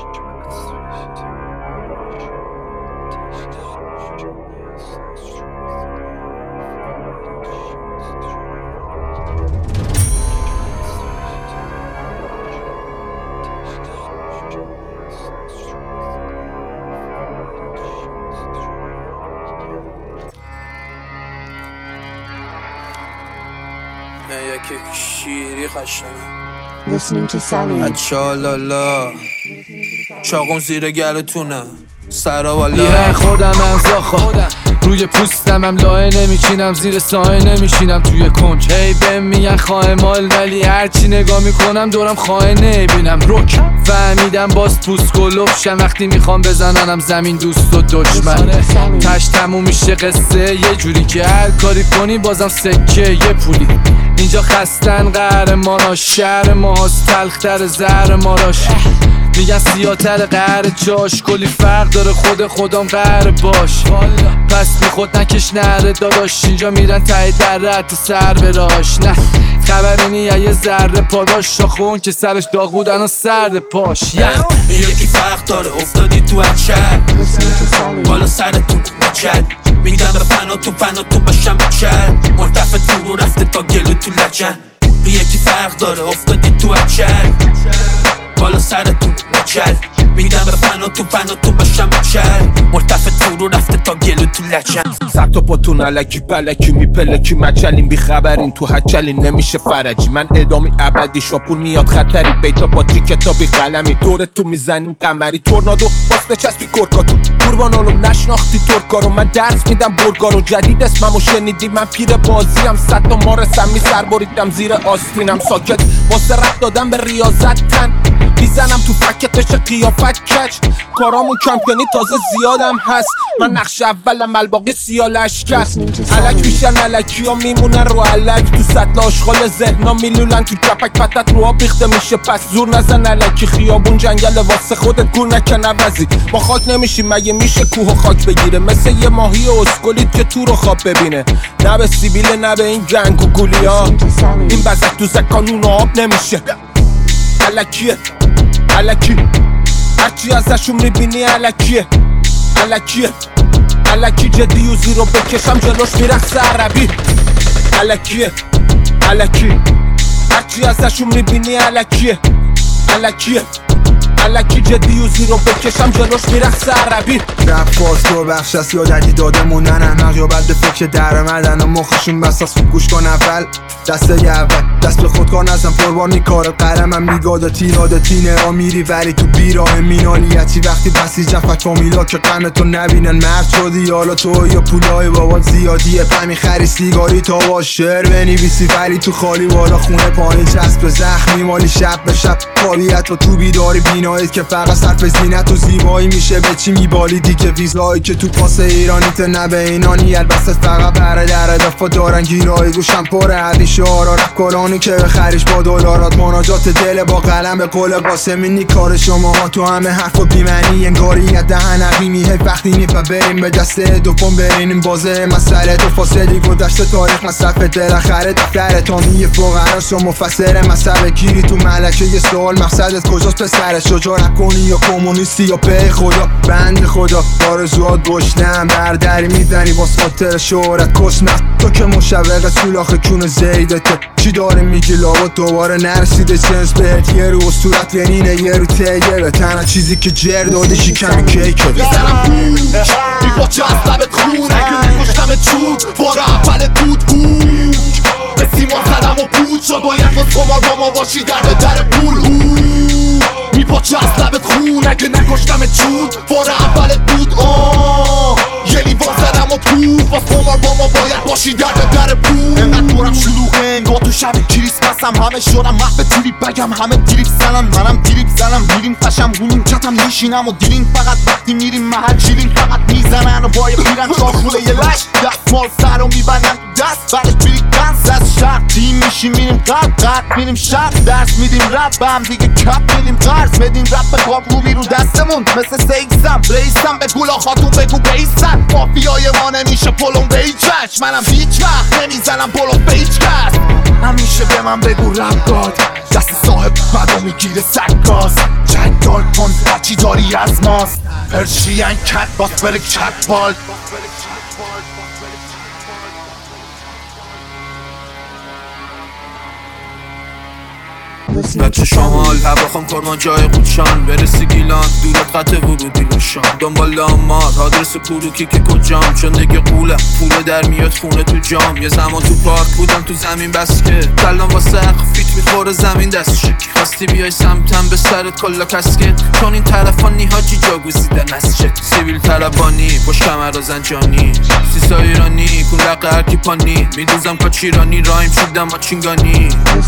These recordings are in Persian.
یکی شیری قشنگه Listening to Sally. اچالالا چاقون زیر گلتونه سرا والا یه خودم انزاخا روی پوستم هم لایه نمیچینم زیر سایه نمیشینم توی کنج هی بهم میگن خواهی مال ولی هرچی نگاه میکنم دورم خواهی نبینم رک فهمیدم باز پوست گلوفشم وقتی میخوام بزننم زمین دوست و دشمن تش تموم میشه قصه یه جوری که هر کاری کنی بازم سکه یه پولی اینجا خستن قهرماناش شهر ماست تلختر زهر ماراش میگن سیاتر قهر جاش کلی فرق داره خودم قهر باش پس بی خود نکش نره داداش اینجا میرن ته در رد سر براش نه خبری نیه یه ذره پاراش شاخون که سرش داغ بودن و سرد پاش یکی فرق داره افتادی تو هرچه بالا سرتون نچد میدم به فناتون باشم بچه مرتفع تو رو رفته تا گلو تو لجن یکی فرق داره افتادی تو هرچه بالا سرتون نچد میدم به فناتون باشم بچه مرتفع تو رو رفته تا گلو تو لجن سبتا پاتون علکی پلکی میپلکی مچلین بیخبرین تو هچلین نمیشه فرجی من ادامی ابدی شاپور میاد خطری بیتا باتری کتابی قلمی دور تو میزنیم قمری تورنادو باست چسبی کرکاتون قربان علوم نشناختی ترکارو من درس میدم برگارو جدید اسممو شنیدی من پیر بازیم 100 تا مارسم میسر بریدم زیر آستینم ساکت واسه رفت دادم به ریاضت تن میزنم تو فکتش قیافت کچ کارامون کمپینی تازه زیادم هست من نقش اولم الباقی سیالش کس علک میشن علکی ها میمونن رو علک تو سطل آشغال ذهنا میلولن تو کپک پتت رو آب ریخته میشه پس زور نزن علکی خیابون جنگل واسه خودت گور نکن عوضی با خاک نمیشی مگه میشه کوه و خاک بگیره مثل یه ماهی اسکولیت که تو رو خواب ببینه نه به سیبیله نه به این گنگ و گولی ها این بزک تو زکانون آب نمیشه علکیه علکی هرچی ازشون میبینی علکیه علکی جدی و زیرو بکشم جلوش میرخصه عربی علکی هرچی ازشون میبینی علکی جدی و زیرو بکشم جلوش میرخصه عربی رپ باز تو بخش است یا جدید داده موندن احمق یا بد به فکر در مدن و مخشون بساس گوش کن اول دسته اول دست به خودکار نزن قربانی کار قلمم میگاد تینه را میری ولی تو بیراه مینالیتی وقتی بسیجم فکامیلا که قمتو نبینن مرد شدی حالا تو یا پولای بابات زیادیه پمی خری سیگاری تا با شعر بنویسی ولی تو خالی بالا خونه پایین چسب زخمی مالی شب به شب قابلیت و تو بیداری بینایید که فقط صرف زینت و زیبایی میشه به چی میبالیدی که ویزایی که تو پاس ایرانیت نه به اینانی البته فقط بره در دفعه دارن گیرایی گوشم پر عدی شعارا رپ کلانی که بخریش با دلارات مناجات دل با قلم به قول قاسمینی کار شماها تو همه حرف و بیمنی انگاریت دهن عقیمیه وقتی نیپه بریم به دسته دوپم برینیم بازه مسئله تو فاصلی گذشته تاریخ مصرف دلخره دفتر تامی فقراست و مفسر مسئله گیری تو ملکه یه سوال مقصدت کجاست پسر شجاعت کنی یا کمونیستی یا پی خدا بند خدا آرزوات گشنم بردری میزنی باز خاطر شهرت کسمت تو که مشوق سولاخ کون زیدته چی داره میگی لابا دوباره نرسیده چنس بهت یه رو صورت ینینه یه رو تیه به تنها چیزی که جر داده شکمی کیکه میزنم پوش میپاچه از لبت خون اگه میکشتمت چود بار اول بود به سیمان زدم و پود شد باید باز کمار با ما باشی در پول میپاچه از لبت خون اگه نکشتمت چود بار اولت بود یه لیوان زدم و پود باز کمار با ما باید باشی در پول انقدر دورم شلوغه انگار تو شب کریسمسم همه شدم محب تریپ بگم همه تریپ زنن منم تریپ زنم میریم قشم گونیم چتم میشینم و دیرین فقط وقتی میریم محل چیرین فقط میزنن و بای پیرن شاخوله یه لش دستمال سر رو میبنن دست بعدش بری کنس از شهر تیم میشیم میریم قد میریم شهر درس میدیم رپ به هم دیگه کپ میدیم قرض بدیم رپ به کار روبی رو دستمون مثل سیکسم ریسم به گولا خاتون بگو بیسن مافیای ما نمیشه پلون به هیچ وجه منم هیچ وقت نمیزنم پلو به هیچ کس همیشه به من بگو رپ گاد دست صاحب بدو میگیره سکاس جنگ دار کن هرچی داری از ماست پرشین کت باس بره کت بال بچه شمال هواخم کرمان جای قوچان برسی گیلان دورت قطع ورودی روشان دنبال آمار آدرس پروکی که کجام چون دیگه قوله پوله در میاد خونه تو جام یه زمان تو پارک بودم تو زمین بس که کلام واسه فیت میخوره زمین دستشه خواستی بیای سمتم به سرت کلا کسکت چون این طرفانی حاجی جا گزیدن از چه سیویل طربانی پشت کمر و زنجانی سیسا ایرانی کون لقه هرکی پانی میدوزم کاچیرانی رایم شدم با چینگانی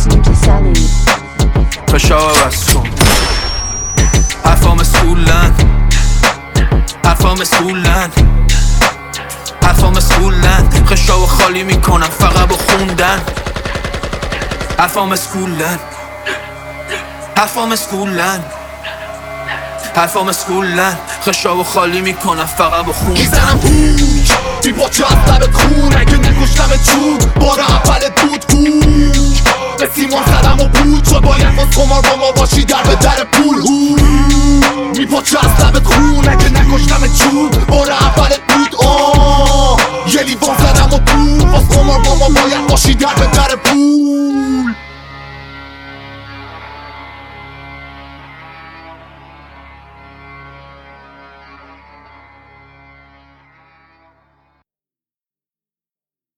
فشا بس کن حرفام سکولن حرفام سکولن حرفام سکولن خشاو خالی میکنم فقط با خوندن حرفام سکولن حرفام سکولن حرفام سکولن خشاو خالی میکنم فقط با خوندن میزنم هوش بی باچه از لبت خون اگه نکشتم چون بار اولت بود هوش به سیمان زدم و بود شد باید باز کمار با ما باشی در به در پول بی باچه از لبت خون اگه نکشتم چون بار اولت بود یه لیوان زدم و بود باز کمار با ما باید باشی در به در پول